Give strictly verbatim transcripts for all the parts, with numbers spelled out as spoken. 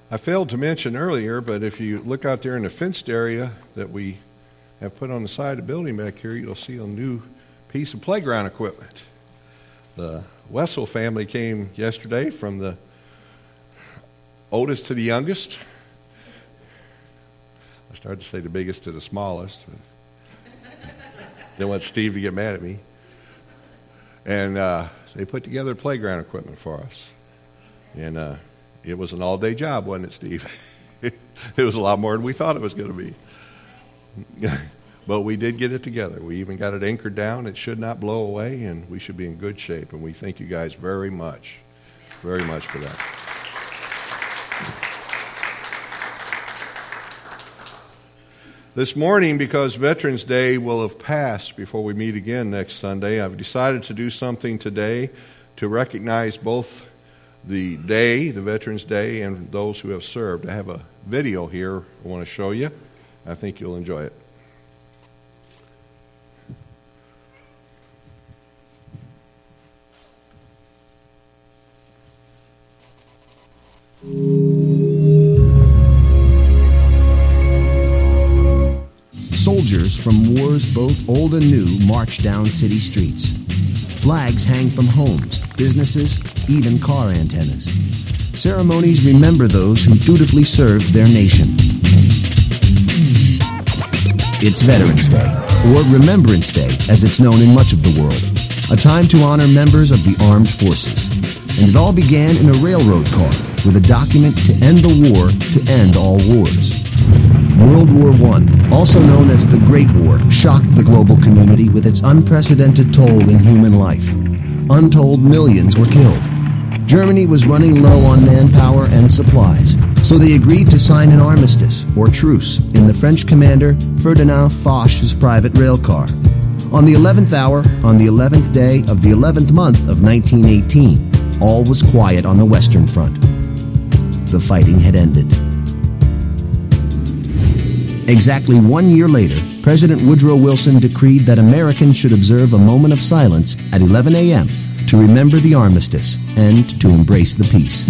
I failed to mention earlier, but if you look out there in the fenced area that we have put on the side of the building back here, you'll see a new piece of playground equipment. The Wessel family came yesterday from the oldest to the youngest. I started to say the biggest to the smallest. Didn't want Steve to get mad at me. And uh, they put together playground equipment for us. And uh, it was an all-day job, wasn't it, Steve? It was a lot more than we thought it was going to be. But we did get it together. We even got it anchored down. It should not blow away, and we should be in good shape. And we thank you guys very much, very much for that. This morning, because Veterans Day will have passed before we meet again next Sunday, I've decided to do something today to recognize both the day, the Veterans Day, and those who have served. I have a video here I want to show you. I think you'll enjoy it. Soldiers from wars both old and new march down city streets. Flags hang from homes, businesses, even car antennas. Ceremonies remember those who dutifully served their nation. It's Veterans Day, or Remembrance Day, as it's known in much of the world, a time to honor members of the armed forces. And it all began in a railroad car with a document to end the war to end all wars. World War One, also known as the Great War, shocked the global community with its unprecedented toll in human life. Untold millions were killed. Germany was running low on manpower and supplies, so they agreed to sign an armistice, or truce, in the French commander Ferdinand Foch's private rail car. On the eleventh hour, on the eleventh day of the eleventh month of nineteen eighteen, all was quiet on the Western Front. The fighting had ended. Exactly one year later, President Woodrow Wilson decreed that Americans should observe a moment of silence at eleven a.m. to remember the armistice and to embrace the peace.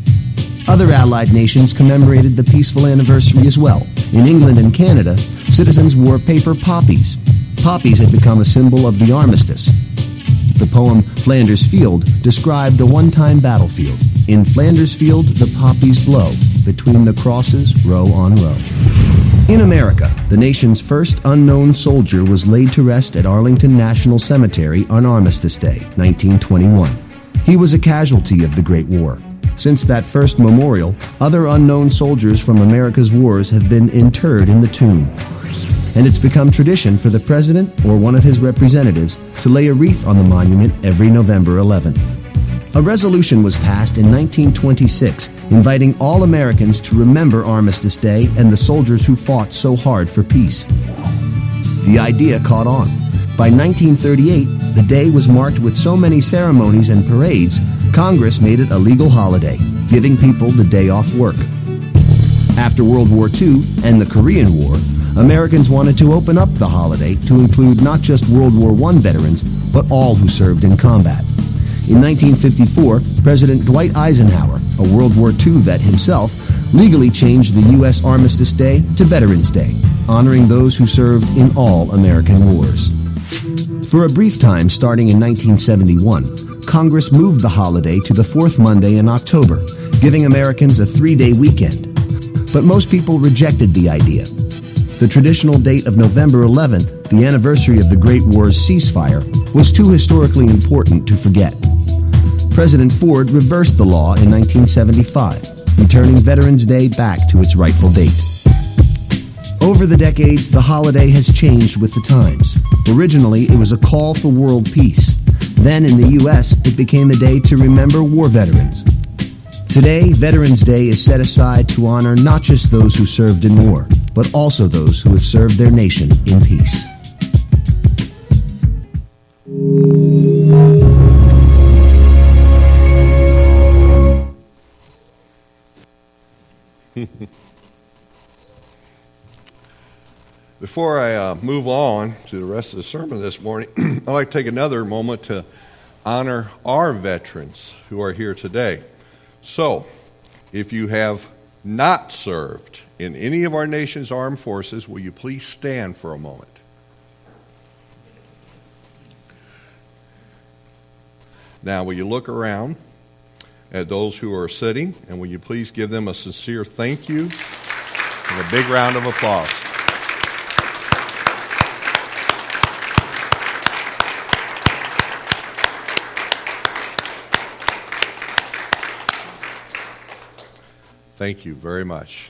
Other Allied nations commemorated the peaceful anniversary as well. In England and Canada, citizens wore paper poppies. Poppies had become a symbol of the armistice. The poem Flanders Field described a one-time battlefield. In Flanders Field, the poppies blow, between the crosses, row on row. In America, the nation's first unknown soldier was laid to rest at Arlington National Cemetery on Armistice Day, nineteen twenty-one. He was a casualty of the Great War. Since that first memorial, other unknown soldiers from America's wars have been interred in the tomb. And it's become tradition for the president or one of his representatives to lay a wreath on the monument every November eleventh. A resolution was passed in nineteen twenty-six inviting all Americans to remember Armistice Day and the soldiers who fought so hard for peace. The idea caught on. By nineteen thirty-eight, the day was marked with so many ceremonies and parades, Congress made it a legal holiday, giving people the day off work. After World War Two and the Korean War, Americans wanted to open up the holiday to include not just World War One veterans, but all who served in combat. In nineteen fifty-four, President Dwight Eisenhower, a World War Two vet himself, legally changed the U S Armistice Day to Veterans Day, honoring those who served in all American wars. For a brief time starting in nineteen seventy-one, Congress moved the holiday to the fourth Monday in October, giving Americans a three-day weekend. But most people rejected the idea. The traditional date of November eleventh, the anniversary of the Great War's ceasefire, was too historically important to forget. President Ford reversed the law in nineteen seventy-five, returning Veterans Day back to its rightful date. Over the decades, the holiday has changed with the times. Originally, it was a call for world peace. Then in the U S, it became a day to remember war veterans. Today, Veterans Day is set aside to honor not just those who served in war, but also those who have served their nation in peace. Before I uh, move on to the rest of the sermon this morning, I'd like to take another moment to honor our veterans who are here today. So, if you have not served in any of our nation's armed forces, will you please stand for a moment? Now, will you look around at those who are sitting, and will you please give them a sincere thank you and a big round of applause. Thank you very much.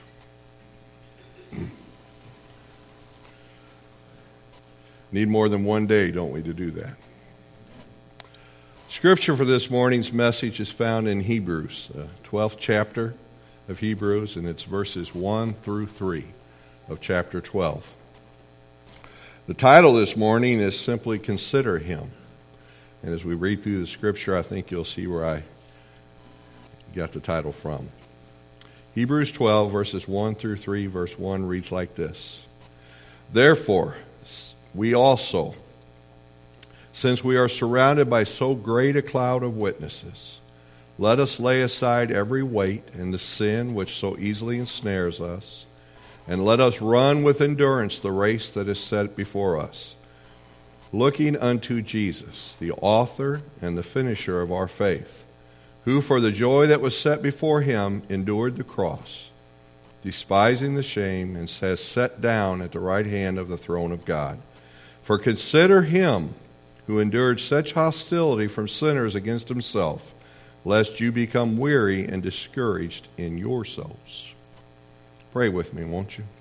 Need more than one day, don't we, to do that? Scripture for this morning's message is found in Hebrews, the twelfth chapter of Hebrews, and it's verses one through three of chapter twelve. The title this morning is simply Consider Him. And as we read through the Scripture, I think you'll see where I got the title from. Hebrews twelve, verses one through three, verse one reads like this. Therefore, we also, since we are surrounded by so great a cloud of witnesses, let us lay aside every weight and the sin which so easily ensnares us, and let us run with endurance the race that is set before us, looking unto Jesus, the author and the finisher of our faith, who for the joy that was set before him endured the cross, despising the shame, and has sat down at the right hand of the throne of God. For consider him who endured such hostility from sinners against himself, lest you become weary and discouraged in your souls. Pray with me, won't you?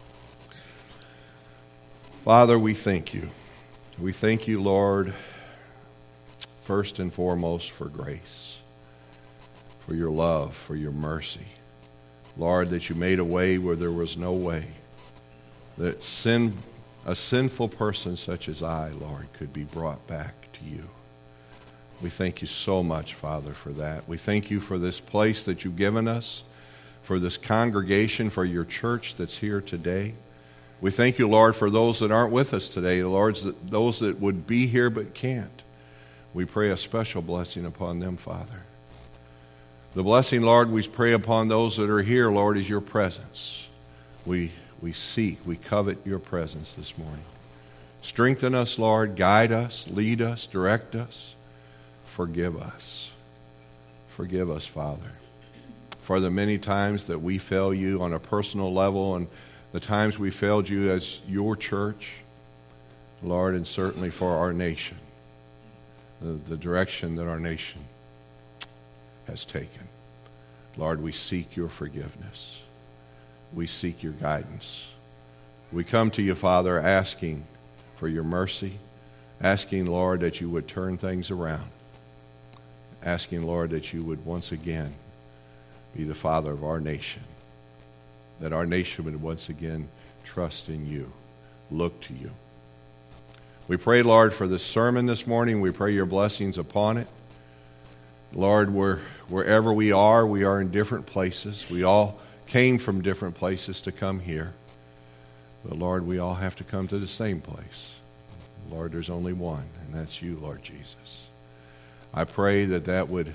Father, we thank you. We thank you, Lord, first and foremost for grace, for your love, for your mercy. Lord, that you made a way where there was no way, that sin, a sinful person such as I, Lord, could be brought back to you. We thank you so much, Father, for that. We thank you for this place that you've given us, for this congregation, for your church that's here today. We thank you, Lord, for those that aren't with us today, Lord, those that would be here but can't. We pray a special blessing upon them, Father. The blessing, Lord, we pray upon those that are here, Lord, is your presence. We we seek, we covet your presence this morning. Strengthen us, Lord, guide us, lead us, direct us, forgive us. Forgive us, Father, for the many times that we fail you on a personal level and the times we failed you as your church, Lord, and certainly for our nation, the, the direction that our nation has taken. Lord, we seek your forgiveness. We seek your guidance. We come to you, Father, asking for your mercy, asking, Lord, that you would turn things around, asking, Lord, that you would once again be the Father of our nation, that our nation would once again trust in you, look to you. We pray, Lord, for this sermon this morning. We pray your blessings upon it. Lord, we're, wherever we are, we are in different places. We all came from different places to come here. But, Lord, we all have to come to the same place. Lord, there's only one, and that's you, Lord Jesus. I pray that that would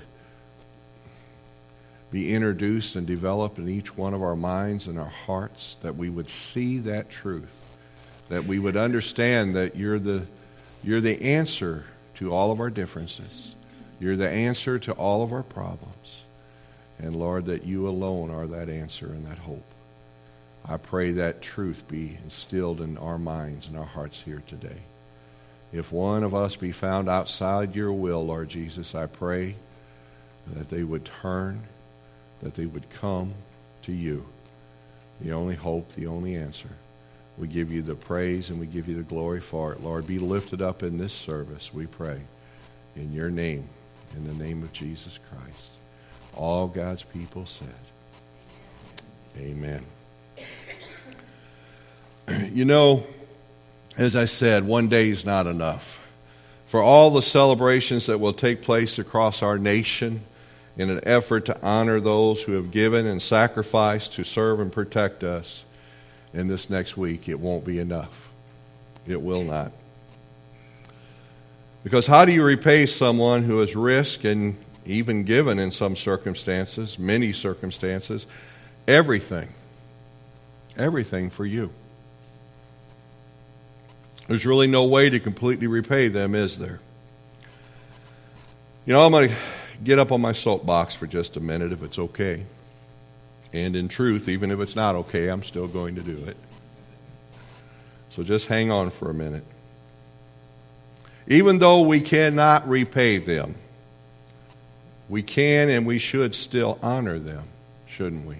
be introduced and developed in each one of our minds and our hearts, that we would see that truth, that we would understand that you're the, you're the answer to all of our differences. You're the answer to all of our problems. And, Lord, that you alone are that answer and that hope. I pray that truth be instilled in our minds and our hearts here today. If one of us be found outside your will, Lord Jesus, I pray that they would turn, that they would come to you, the only hope, the only answer. We give you the praise and we give you the glory for it. Lord, be lifted up in this service, we pray, in your name, in the name of Jesus Christ. All God's people said, amen. You know, as I said, one day is not enough. For all the celebrations that will take place across our nation in an effort to honor those who have given and sacrificed to serve and protect us, in this next week, it won't be enough. It will not. Because how do you repay someone who has risked and even given in some circumstances, many circumstances, everything. Everything for you. There's really no way to completely repay them, is there? You know, I'm going to get up on my soapbox for just a minute, if it's okay. And in truth, even if it's not okay, I'm still going to do it. So just hang on for a minute. Even though we cannot repay them, we can and we should still honor them, shouldn't we?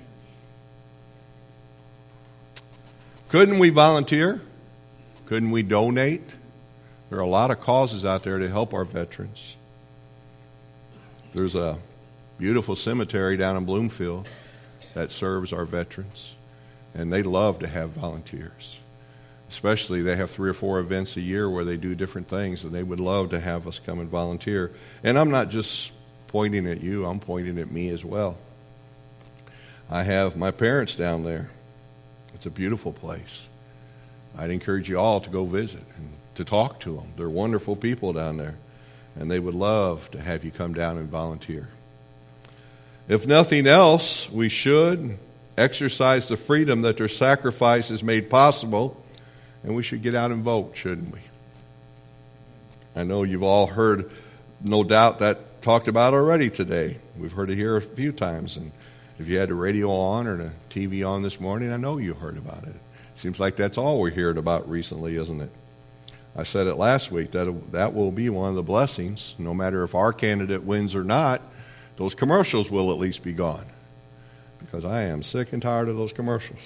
Couldn't we volunteer? Couldn't we donate? There are a lot of causes out there to help our veterans. There's a beautiful cemetery down in Bloomfield that serves our veterans, and they love to have volunteers. Especially, they have three or four events a year where they do different things, and they would love to have us come and volunteer. And I'm not just pointing at you, I'm pointing at me as well. I have my parents down there. It's a beautiful place. I'd encourage you all to go visit and to talk to them. They're wonderful people down there, and they would love to have you come down and volunteer. If nothing else, we should exercise the freedom that their sacrifice has made possible, and we should get out and vote, shouldn't we? I know you've all heard, no doubt, that talked about already today. We've heard it here a few times, and if you had the radio on or the T V on this morning, I know you heard about it. Seems like that's all we're hearing about recently, isn't it? I said it last week, that that will be one of the blessings. No matter if our candidate wins or not, those commercials will at least be gone. Because I am sick and tired of those commercials.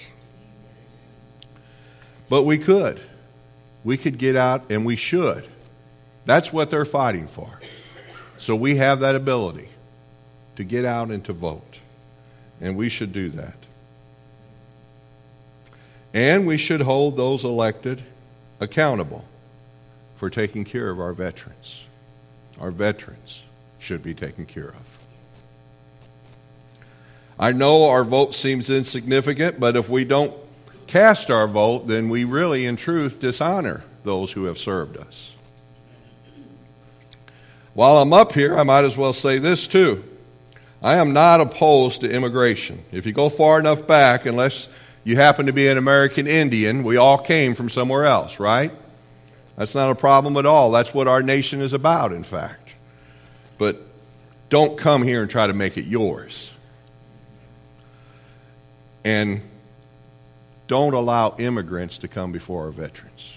But we could. We could get out, and we should. That's what they're fighting for. So we have that ability to get out and to vote. And we should do that. And we should hold those elected accountable for taking care of our veterans. Our veterans should be taken care of. I know our vote seems insignificant, but if we don't cast our vote, then we really, in truth, dishonor those who have served us. While I'm up here, I might as well say this too. I am not opposed to immigration. If you go far enough back, unless you happen to be an American Indian, we all came from somewhere else, right? That's not a problem at all. That's what our nation is about, in fact. But don't come here and try to make it yours. And don't allow immigrants to come before our veterans.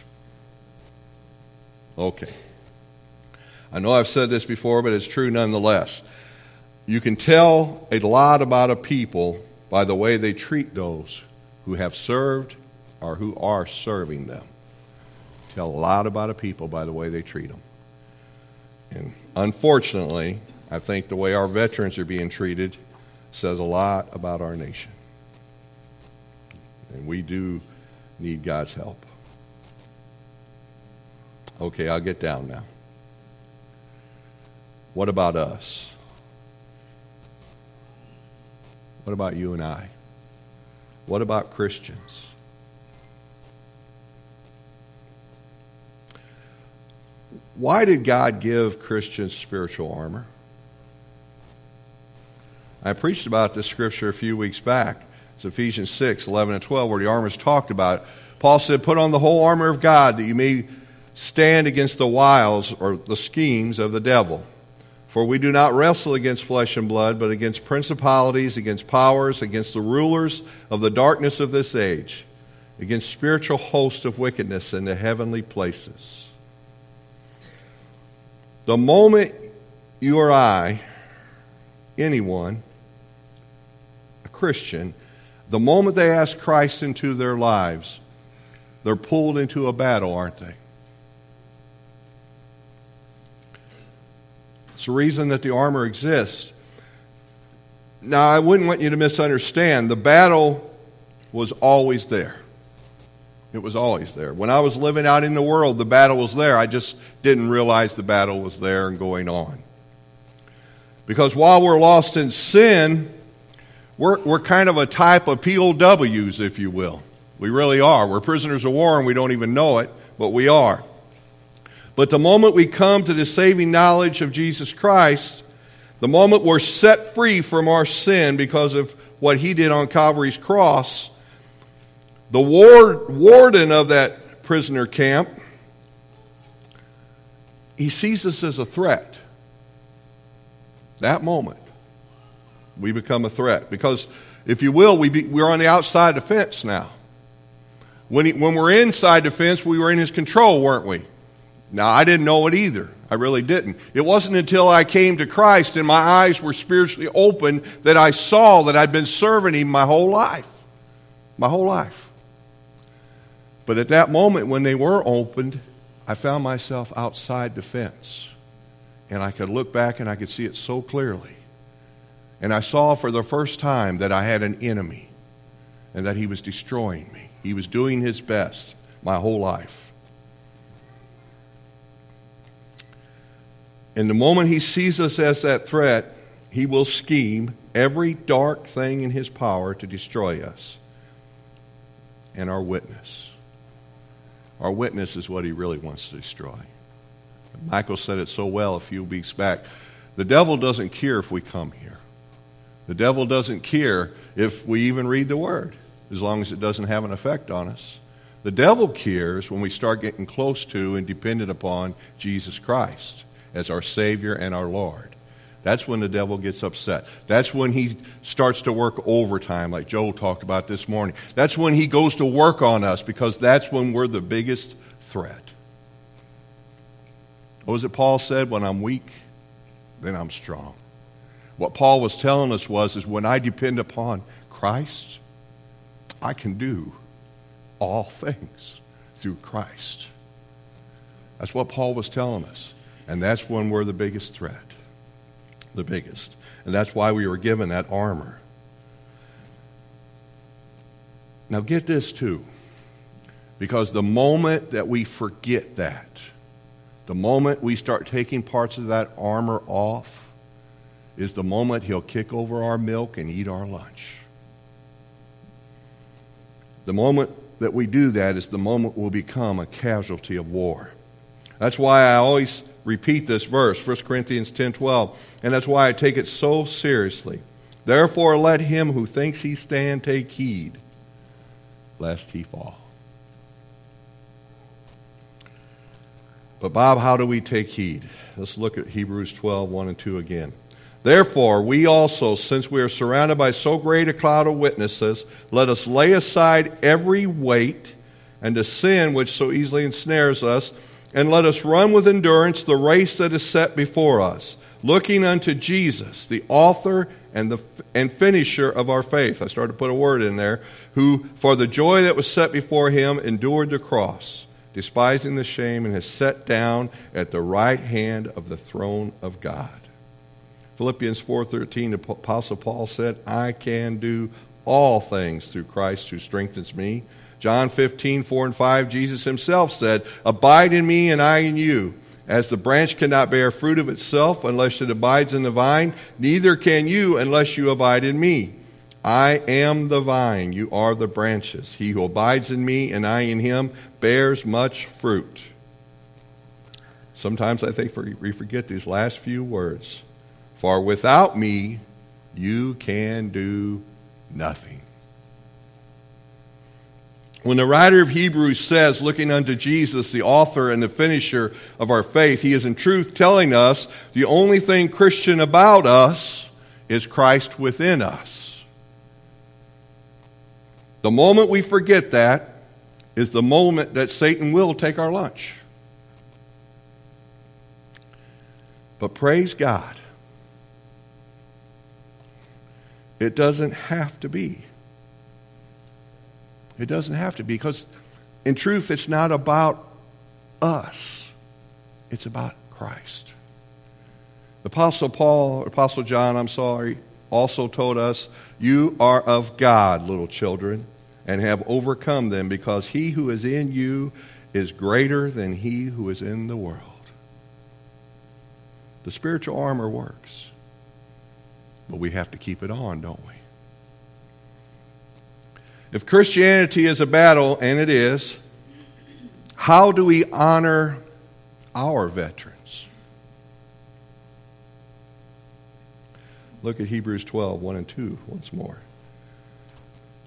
Okay. I know I've said this before, but it's true nonetheless. You can tell a lot about a people by the way they treat those who have served or who are serving them. Tell a lot about a people by the way they treat them. And unfortunately, I think the way our veterans are being treated says a lot about our nation. And we do need God's help. Okay, I'll get down now. What about us? What about you and I? What about Christians? Why did God give Christians spiritual armor? I preached about this scripture a few weeks back. It's Ephesians six, eleven and twelve, where the armor is talked about. Paul said, put on the whole armor of God that you may stand against the wiles or the schemes of the devil. For we do not wrestle against flesh and blood, but against principalities, against powers, against the rulers of the darkness of this age, against spiritual hosts of wickedness in the heavenly places. The moment you or I, anyone, a Christian, the moment they ask Christ into their lives, they're pulled into a battle, aren't they? It's the reason that the armor exists. Now, I wouldn't want you to misunderstand. The battle was always there. It was always there. When I was living out in the world, the battle was there. I just didn't realize the battle was there and going on. Because while we're lost in sin, we're, we're kind of a type of P O Ws, if you will. We really are. We're prisoners of war and we don't even know it, but we are. But the moment we come to the saving knowledge of Jesus Christ, the moment we're set free from our sin because of what he did on Calvary's cross, the ward, warden of that prisoner camp, he sees us as a threat. That moment, we become a threat. Because, if you will, we be, we're on the outside of the fence now. When, he, when we're inside the fence, we were in his control, weren't we? Now, I didn't know it either. I really didn't. It wasn't until I came to Christ and my eyes were spiritually open that I saw that I'd been serving him my whole life. My whole life. But at that moment when they were opened, I found myself outside the fence. And I could look back and I could see it so clearly. And I saw for the first time that I had an enemy and that he was destroying me. He was doing his best my whole life. And the moment he sees us as that threat, he will scheme every dark thing in his power to destroy us. And our witness. Our witness is what he really wants to destroy. Michael said it so well a few weeks back. The devil doesn't care if we come here. The devil doesn't care if we even read the Word, as long as it doesn't have an effect on us. The devil cares when we start getting close to and dependent upon Jesus Christ as our Savior and our Lord. That's when the devil gets upset. That's when he starts to work overtime, like Joel talked about this morning. That's when he goes to work on us, because that's when we're the biggest threat. What was it Paul said? When I'm weak, then I'm strong. What Paul was telling us was, is when I depend upon Christ, I can do all things through Christ. That's what Paul was telling us. And that's when we're the biggest threat. The biggest. And that's why we were given that armor. Now get this too. Because the moment that we forget that, the moment we start taking parts of that armor off, is the moment he'll kick over our milk and eat our lunch. The moment that we do that is the moment we'll become a casualty of war. That's why I always repeat this verse, First Corinthians ten twelve, and that's why I take it so seriously. Therefore let him who thinks he stand take heed, lest he fall. But Bob, how do we take heed? Let's look at Hebrews twelve, one and two again. Therefore, we also, since we are surrounded by so great a cloud of witnesses, let us lay aside every weight and the sin which so easily ensnares us, and let us run with endurance the race that is set before us, looking unto Jesus, the author and the and finisher of our faith. I started to put a word in there. Who, for the joy that was set before him, endured the cross, despising the shame, and has sat down at the right hand of the throne of God. Philippians four thirteen, the Apostle Paul said, I can do all things through Christ who strengthens me. John fifteen, four and five, Jesus himself said, abide in me and I in you. As the branch cannot bear fruit of itself unless it abides in the vine, neither can you unless you abide in me. I am the vine, you are the branches. He who abides in me and I in him bears much fruit. Sometimes I think we forget these last few words. For without me, you can do nothing. When the writer of Hebrews says, looking unto Jesus, the author and the finisher of our faith, he is in truth telling us the only thing Christian about us is Christ within us. The moment we forget that is the moment that Satan will take our lunch. But praise God, it doesn't have to be. It doesn't have to be, because in truth it's not about us. It's about Christ. The Apostle Paul, Apostle John, I'm sorry, also told us, you are of God, little children, and have overcome them, because he who is in you is greater than he who is in the world. The spiritual armor works, but we have to keep it on, don't we? If Christianity is a battle, and it is, how do we honor our veterans? Look at Hebrews twelve, one and two once more.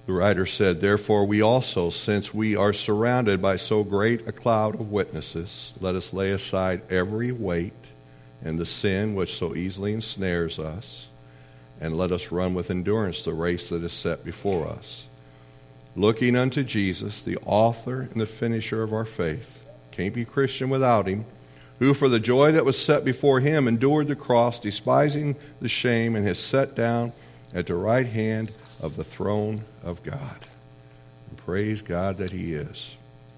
The writer said, "Therefore we also, since we are surrounded by so great a cloud of witnesses, let us lay aside every weight and the sin which so easily ensnares us, and let us run with endurance the race that is set before us, looking unto Jesus, the author and the finisher of our faith." Can't be Christian without him. "Who for the joy that was set before him endured the cross, despising the shame, and has sat down at the right hand of the throne of God." And praise God that he is.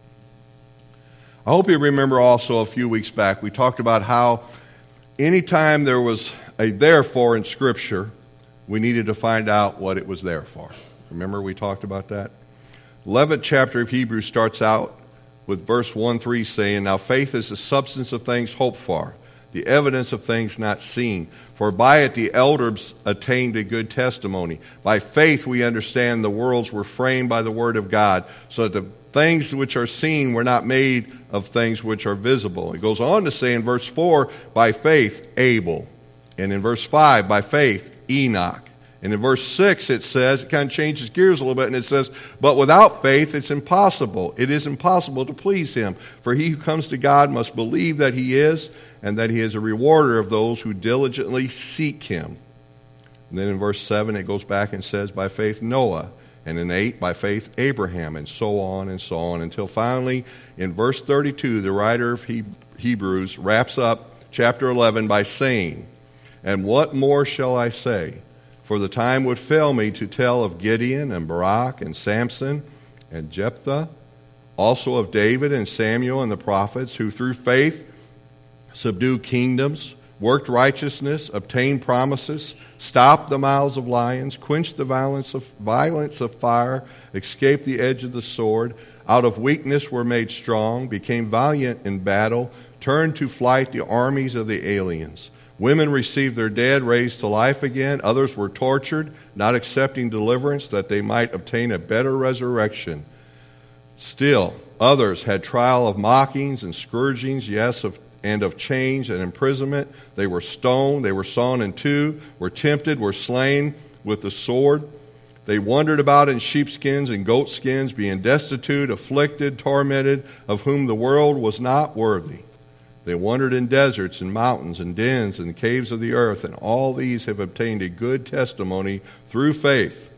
I hope you remember also a few weeks back we talked about how anytime there was a therefore in Scripture, we needed to find out what it was there for. Remember we talked about that? eleventh chapter of Hebrews starts out with verse one three saying, "Now faith is the substance of things hoped for, the evidence of things not seen. For by it the elders attained a good testimony. By faith we understand the worlds were framed by the word of God, so that the things which are seen were not made of things which are visible." It goes on to say in verse four, "By faith Abel." And in verse five, "By faith Enoch." And in verse six it says, it kind of changes gears a little bit, and it says, "But without faith it's impossible. It is impossible to please him. For he who comes to God must believe that he is, and that he is a rewarder of those who diligently seek him." And then in verse seven it goes back and says, "By faith Noah." And in eight, "By faith Abraham," and so on and so on, until finally in verse thirty-two, the writer of Hebrews wraps up chapter eleven by saying, "And what more shall I say? For the time would fail me to tell of Gideon and Barak and Samson and Jephthah, also of David and Samuel and the prophets, who through faith subdued kingdoms, worked righteousness, obtained promises, stopped the mouths of lions, quenched the violence of, violence of fire, escaped the edge of the sword, out of weakness were made strong, became valiant in battle, turned to flight the armies of the aliens. Women received their dead raised to life again. Others were tortured, not accepting deliverance, that they might obtain a better resurrection. Still, others had trial of mockings and scourgings, yes, of, and of chains and imprisonment. They were stoned, they were sawn in two, were tempted, were slain with the sword. They wandered about in sheepskins and goatskins, being destitute, afflicted, tormented, of whom the world was not worthy. They wandered in deserts and mountains and dens and caves of the earth, and all these have obtained a good testimony through faith.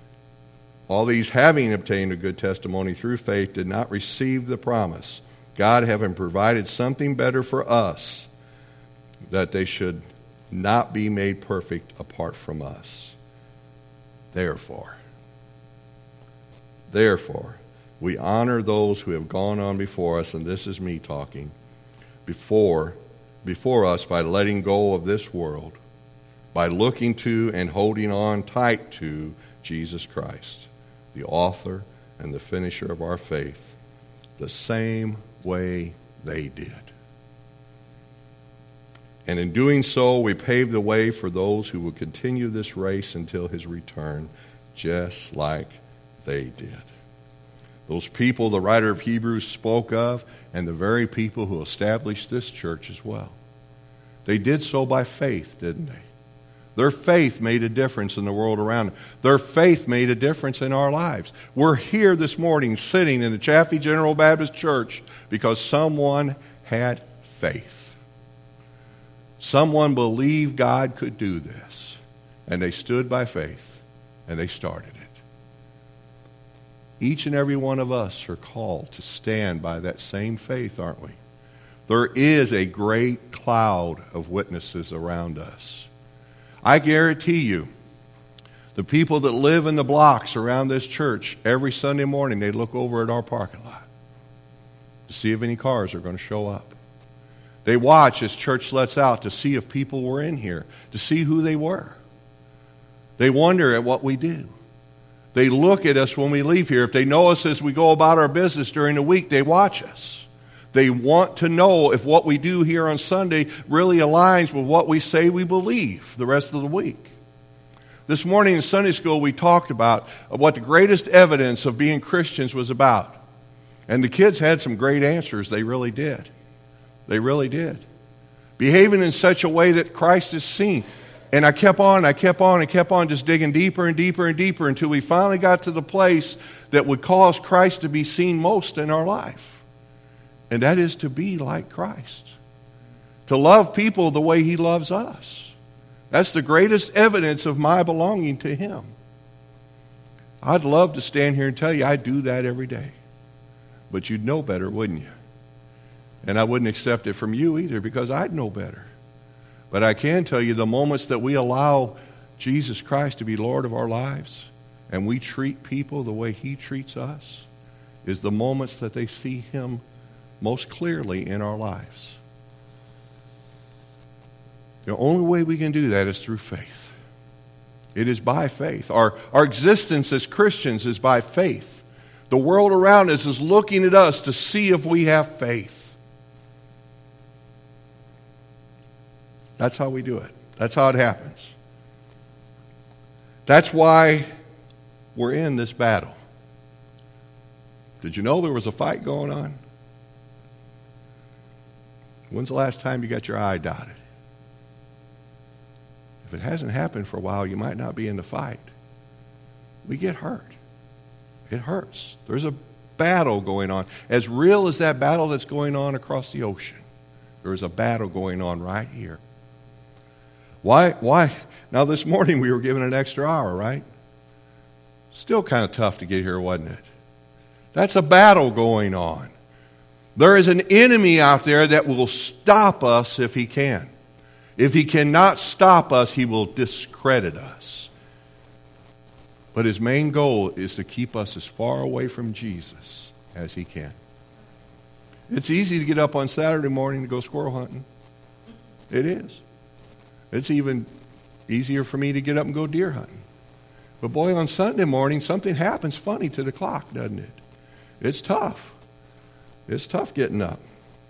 All these, having obtained a good testimony through faith, did not receive the promise, God having provided something better for us, that they should not be made perfect apart from us. Therefore, therefore, we honor those who have gone on before us, and this is me talking, before before us by letting go of this world, by looking to and holding on tight to Jesus Christ, the author and the finisher of our faith, the same way they did. And in doing so, we pave the way for those who will continue this race until his return, just like they did. Those people the writer of Hebrews spoke of, and the very people who established this church as well. They did so by faith, didn't they? Their faith made a difference in the world around them. Their faith made a difference in our lives. We're here this morning sitting in the Chaffee General Baptist Church because someone had faith. Someone believed God could do this, and they stood by faith, and they started it. Each and every one of us are called to stand by that same faith, aren't we? There is a great cloud of witnesses around us. I guarantee you, the people that live in the blocks around this church, every Sunday morning they look over at our parking lot to see if any cars are going to show up. They watch as church lets out to see if people were in here, to see who they were. They wonder at what we do. They look at us when we leave here. If they know us as we go about our business during the week, they watch us. They want to know if what we do here on Sunday really aligns with what we say we believe the rest of the week. This morning in Sunday school, we talked about what the greatest evidence of being Christians was about. And the kids had some great answers. They really did. They really did. Behaving in such a way that Christ is seen. And I kept on, I kept on, and kept on just digging deeper and deeper and deeper until we finally got to the place that would cause Christ to be seen most in our life. And that is to be like Christ. To love people the way He loves us. That's the greatest evidence of my belonging to Him. I'd love to stand here and tell you I do that every day. But you'd know better, wouldn't you? And I wouldn't accept it from you either because I'd know better. But I can tell you the moments that we allow Jesus Christ to be Lord of our lives and we treat people the way He treats us is the moments that they see Him most clearly in our lives. The only way we can do that is through faith. It is by faith. Our, our existence as Christians is by faith. The world around us is looking at us to see if we have faith. That's how we do it. That's how it happens. That's why we're in this battle. Did you know there was a fight going on? When's the last time you got your I dotted? If it hasn't happened for a while, you might not be in the fight. We get hurt. It hurts. There's a battle going on. As real as that battle that's going on across the ocean, there's a battle going on right here. Why? Why? Now this morning we were given an extra hour, right? Still kind of tough to get here, wasn't it? That's a battle going on. There is an enemy out there that will stop us if he can. If he cannot stop us, he will discredit us. But his main goal is to keep us as far away from Jesus as he can. It's easy to get up on Saturday morning to go squirrel hunting. It is. It's even easier for me to get up and go deer hunting. But boy, on Sunday morning, something happens funny to the clock, doesn't it? It's tough. It's tough getting up.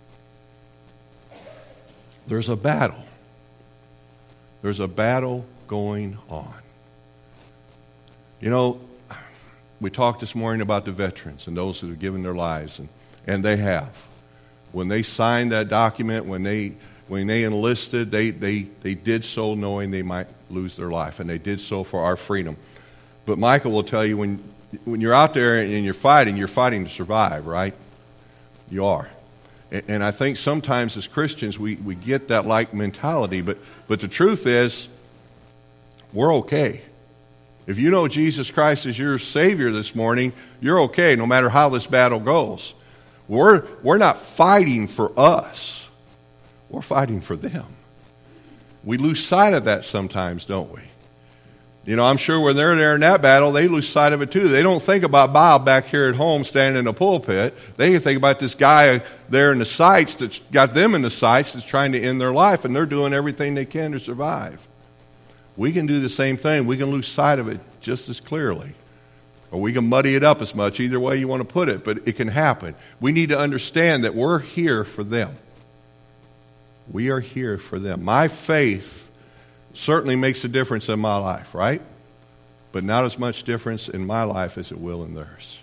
There's a battle. There's a battle going on. You know, we talked this morning about the veterans and those who have given their lives, and, and they have. When they signed that document, when they when they enlisted, they, they, they did so knowing they might lose their life, and they did so for our freedom. But Michael will tell you, when when you're out there and you're fighting, you're fighting to survive, right? You are. And, and I think sometimes as Christians, we, we get that like mentality, but, but the truth is, we're okay. If you know Jesus Christ as your Savior this morning, you're okay no matter how this battle goes. We're, we're not fighting for us. We're fighting for them. We lose sight of that sometimes, don't we? You know, I'm sure when they're there in that battle, they lose sight of it too. They don't think about Bob back here at home standing in a pulpit. They think about this guy there in the sights that's got them in the sights that's trying to end their life, and they're doing everything they can to survive. We can do the same thing. We can lose sight of it just as clearly. Or we can muddy it up as much, either way you want to put it, but it can happen. We need to understand that we're here for them. We are here for them. My faith certainly makes a difference in my life, right? But not as much difference in my life as it will in theirs.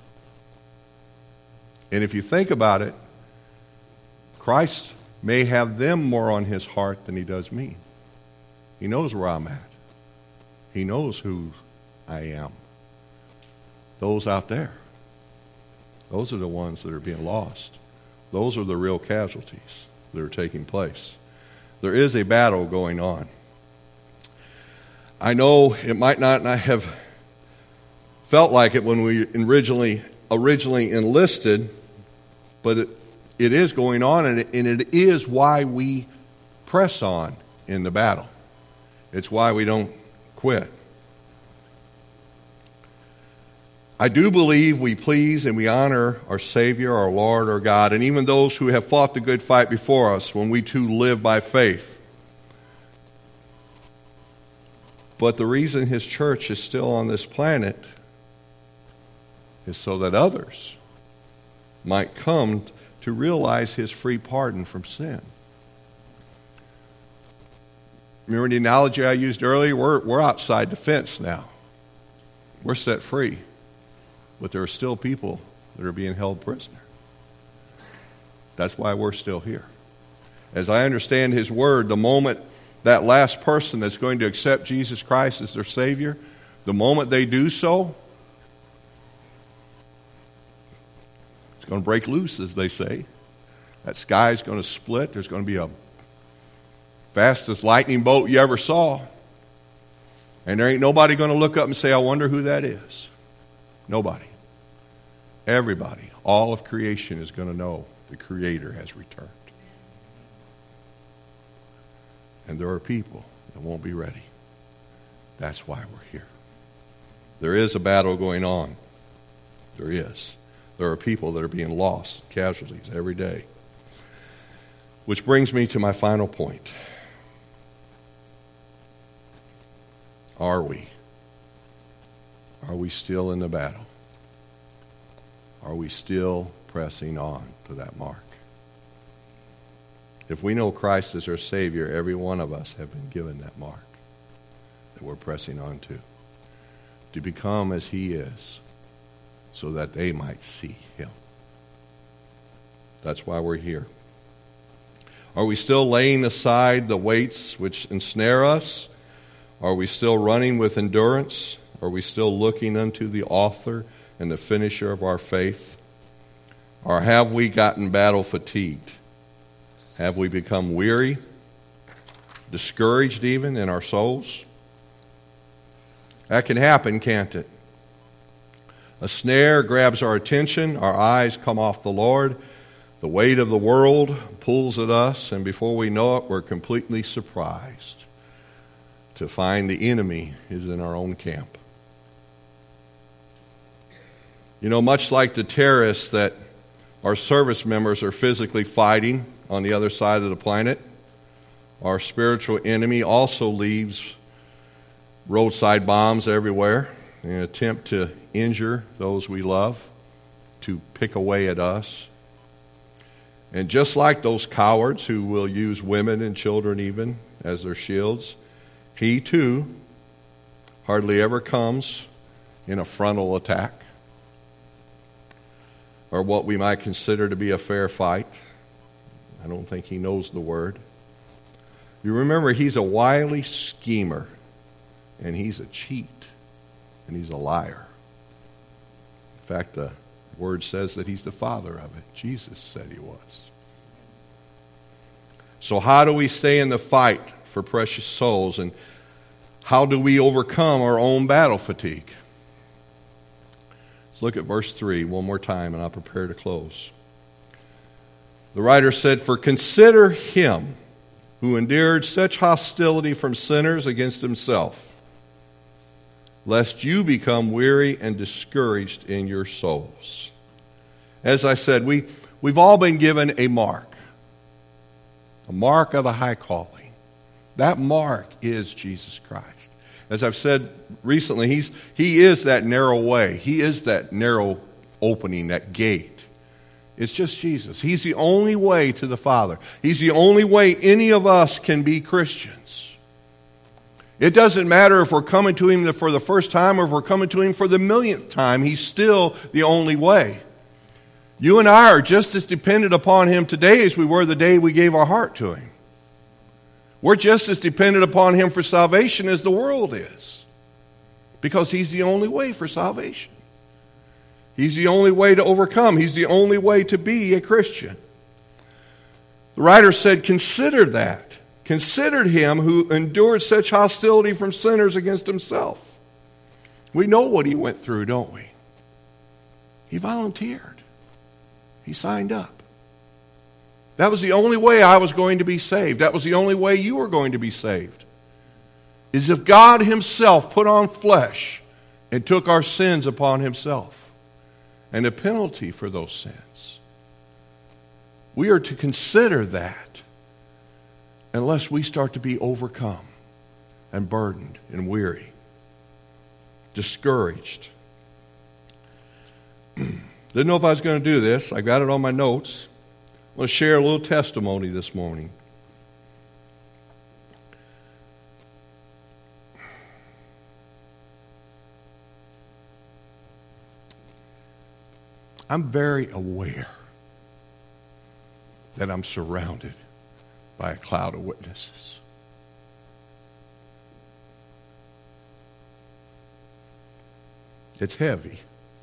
And if you think about it, Christ may have them more on his heart than he does me. He knows where I'm at. He knows who I am. Those out there, those are the ones that are being lost. Those are the real casualties that are taking place. There is a battle going on. I know it might not have felt like it when we originally originally enlisted, but it, it is going on, and it, and it is why we press on in the battle. It's why we don't quit. I do believe we please and we honor our Savior, our Lord, our God, and even those who have fought the good fight before us when we too live by faith. But the reason his church is still on this planet is so that others might come to realize his free pardon from sin. Remember the analogy I used earlier? We're, we're outside the fence now. We're set free. But there are still people that are being held prisoner. That's why we're still here. As I understand his word, the moment that last person that's going to accept Jesus Christ as their Savior, the moment they do so, it's going to break loose, as they say. That sky is going to split. There's going to be a fastest lightning bolt you ever saw. And there ain't nobody going to look up and say, I wonder who that is. Nobody. Everybody, all of creation is going to know the Creator has returned. And there are people that won't be ready. That's why we're here. There is a battle going on. There is. There are people that are being lost, casualties every day. Which brings me to my final point. Are we? Are we still in the battle? Are we still pressing on to that mark? If we know Christ as our Savior, every one of us have been given that mark that we're pressing on to. To become as He is, so that they might see Him. That's why we're here. Are we still laying aside the weights which ensnare us? Are we still running with endurance? Are we still looking unto the author and the finisher of our faith? Or have we gotten battle fatigued? Have we become weary, discouraged even in our souls? That can happen, can't it? A snare grabs our attention, our eyes come off the Lord, the weight of the world pulls at us, and before we know it, we're completely surprised to find the enemy is in our own camp. You know, much like the terrorists that our service members are physically fighting on the other side of the planet, our spiritual enemy also leaves roadside bombs everywhere in an attempt to injure those we love, to pick away at us. And just like those cowards who will use women and children even as their shields, he too hardly ever comes in a frontal attack or what we might consider to be a fair fight. I don't think he knows the word. You remember, he's a wily schemer, and he's a cheat, and he's a liar. In fact, the word says that he's the father of it. Jesus said he was. So how do we stay in the fight for precious souls, and how do we overcome our own battle fatigue? Let's look at verse three one more time, and I'll prepare to close. The writer said, "For consider him who endured such hostility from sinners against himself, lest you become weary and discouraged in your souls." As I said, we, we've all been given a mark, a mark of a high calling. That mark is Jesus Christ. As I've said recently, he's, he is that narrow way. He is that narrow opening, that gate. It's just Jesus. He's the only way to the Father. He's the only way any of us can be Christians. It doesn't matter if we're coming to Him for the first time or if we're coming to Him for the millionth time. He's still the only way. You and I are just as dependent upon Him today as we were the day we gave our heart to Him. We're just as dependent upon Him for salvation as the world is, because He's the only way for salvation. He's the only way to overcome. He's the only way to be a Christian. The writer said, consider that. Consider him who endured such hostility from sinners against himself. We know what he went through, don't we? He volunteered. He signed up. That was the only way I was going to be saved. That was the only way you were going to be saved. Is if God Himself put on flesh and took our sins upon Himself. And the penalty for those sins. We are to consider that unless we start to be overcome and burdened and weary, discouraged. Didn't know if I was going to do this. I got it on my notes. I'm going to share a little testimony this morning. I'm very aware that I'm surrounded by a cloud of witnesses. It's heavy.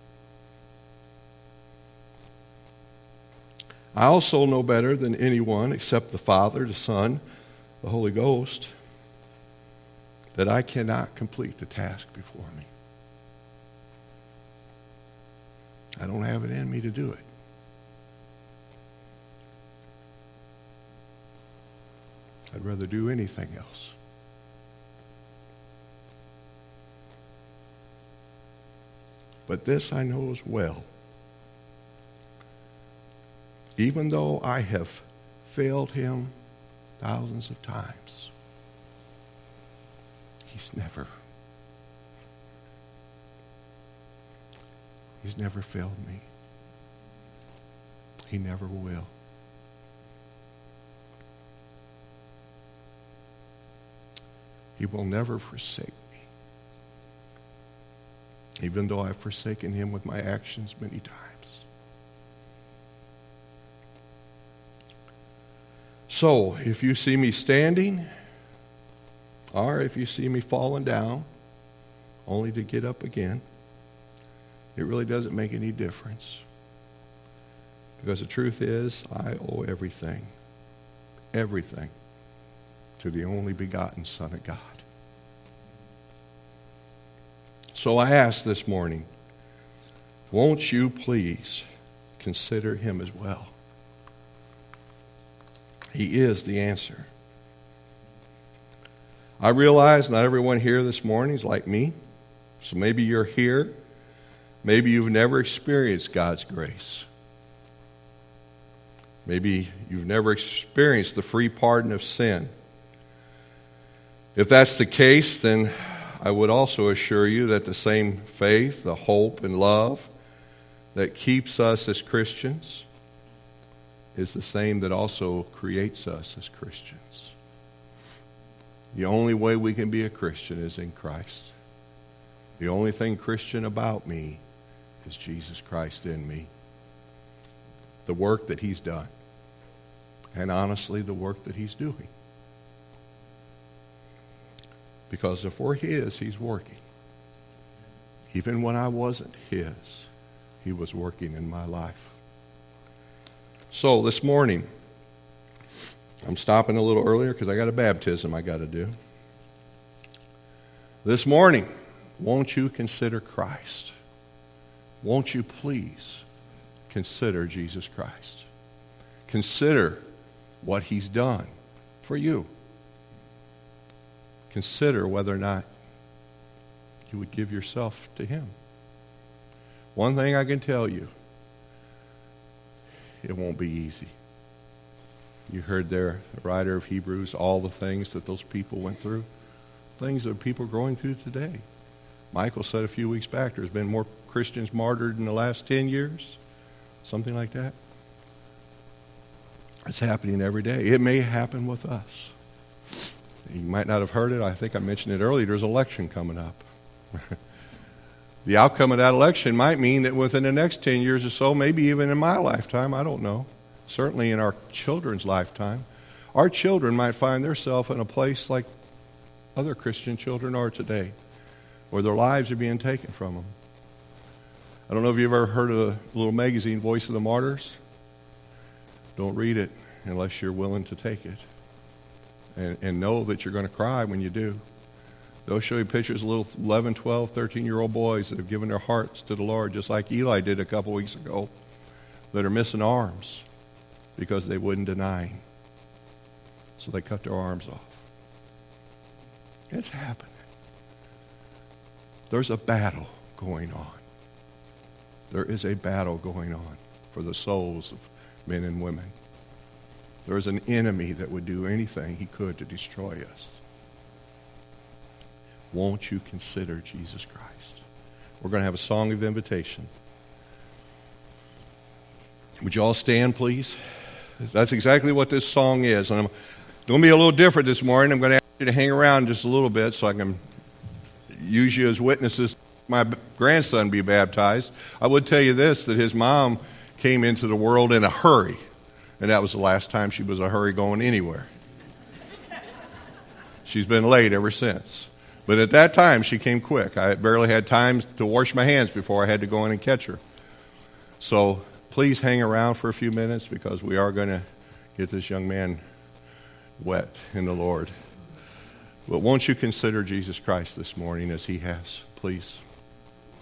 I also know better than anyone except the Father, the Son, the Holy Ghost, that I cannot complete the task before me. I don't have it in me to do it. I'd rather do anything else. But this I know as well. Even though I have failed him thousands of times, he's never, he's never failed me. He never will. He will never forsake me. Even though I've forsaken him with my actions many times. So, if you see me standing, or if you see me falling down, only to get up again, it really doesn't make any difference. Because the truth is, I owe everything, everything, to the only begotten Son of God. So I ask this morning, won't you please consider him as well? He is the answer. I realize not everyone here this morning is like me. So maybe you're here. Maybe you've never experienced God's grace. Maybe you've never experienced the free pardon of sin. If that's the case, then I would also assure you that the same faith, the hope, and love that keeps us as Christians is the same that also creates us as Christians. The only way we can be a Christian is in Christ. The only thing Christian about me is Jesus Christ in me. The work that he's done. And honestly, the work that he's doing. Because if we're his, he's working. Even when I wasn't his, he was working in my life. So this morning, I'm stopping a little earlier because I got a baptism I got to do. This morning, won't you consider Christ? Won't you please consider Jesus Christ? Consider what he's done for you. Consider whether or not you would give yourself to him. One thing I can tell you, it won't be easy. You heard there, the writer of Hebrews, all the things that those people went through, things that people are going through today. Michael said a few weeks back, there's been more Christians martyred in the last ten years, something like that. It's happening every day. It may happen with us. You might not have heard it. I think I mentioned it earlier. There's an election coming up. The outcome of that election might mean that within the next ten years or so, maybe even in my lifetime, I don't know, certainly in our children's lifetime, our children might find themselves in a place like other Christian children are today, where their lives are being taken from them. I don't know if you've ever heard of a little magazine, Voice of the Martyrs. Don't read it unless you're willing to take it. And, and know that you're going to cry when you do. They'll show you pictures of little eleven, twelve, thirteen-year-old boys that have given their hearts to the Lord, just like Eli did a couple weeks ago, that are missing arms because they wouldn't deny him. So they cut their arms off. It's happening. There's a battle going on. There is a battle going on for the souls of men and women. There is an enemy that would do anything he could to destroy us. Won't you consider Jesus Christ? We're going to have a song of invitation. Would you all stand, please? That's exactly what this song is. And I'm going to be a little different this morning. I'm going to ask you to hang around just a little bit so I can use you as witnesses. My grandson be baptized. I would tell you this, that his mom came into the world in a hurry. And that was the last time she was in a hurry going anywhere. She's been late ever since. But at that time, she came quick. I barely had time to wash my hands before I had to go in and catch her. So please hang around for a few minutes because we are going to get this young man wet in the Lord. But won't you consider Jesus Christ this morning as he has, please?